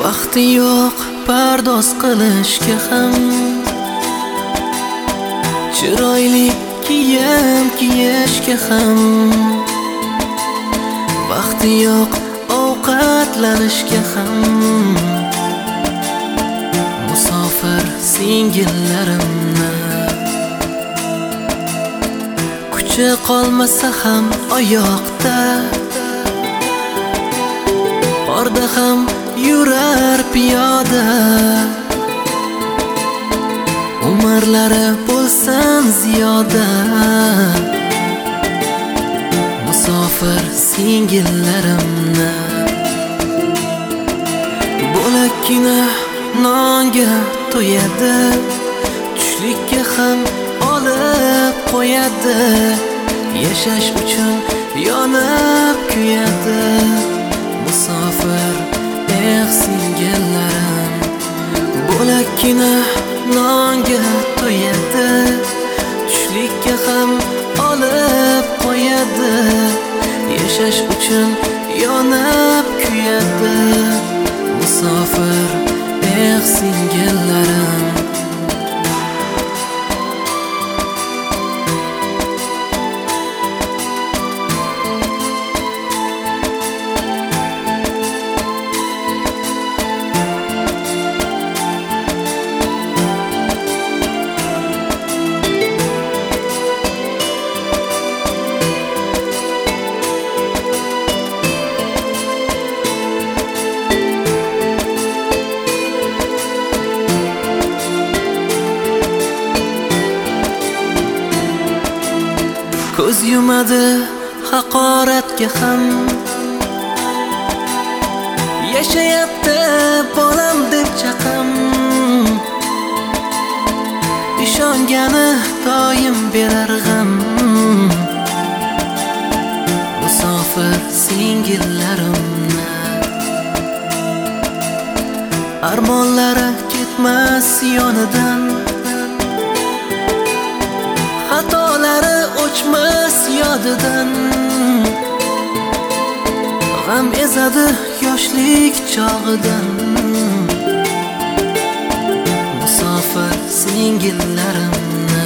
Vaqti yo'q pardoz qilishga ham, chiroyli kiyim kiyishga ham. Vaqti yo'q ovqatlanishga ham. Musofir singillarimni kuchi qolmasa ham oyoqda, qorda ham yurar piyoda. Umrlari bo'lsin ziyoda. Musofir singillarimni bo'lakkina nonga to'yadi, tushlikka ham olib qo'yadi. Yashash uchun yonib kuyadi. Musofir singillarim bo'lakkina nonga to'yadi, tushlikka ham olib qo'yadi. Yashash uchun yonib kuyadi. Musofir singillarim. Ko'z yumadi haqoratga ham, yashayapti bolam deb chaqam. Ishongani doim berar g'am. Musofir singillarimni armonlari ketmas yonidan, xatolari o'chmas yodidan. G'am ezadi yoshlik chog'idan. Musofir singillarimni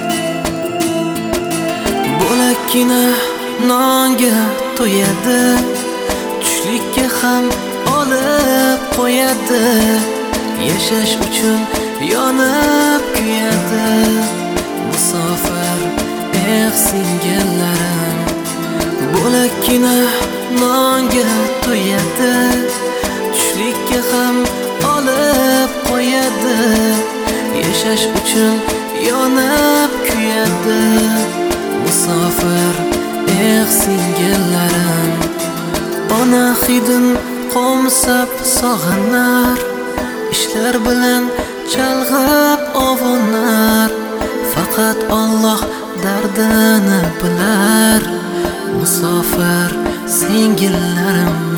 bo'lakkina nonga to'yadi, tushlikka ham olib qo'yadi. Yashash uchun yonib kuyadi. Musofir singillarim bo'lakkina nonga to'yadi, tushlikka ham olib qo'yadi. Yashash uchun yonib kuyadi. Musofir singillarim ona hidin qo'msab sog'inar, ishlar bilan chalg'ib ovunar. Faqat Alloh dardini bilar. Musofir singillarim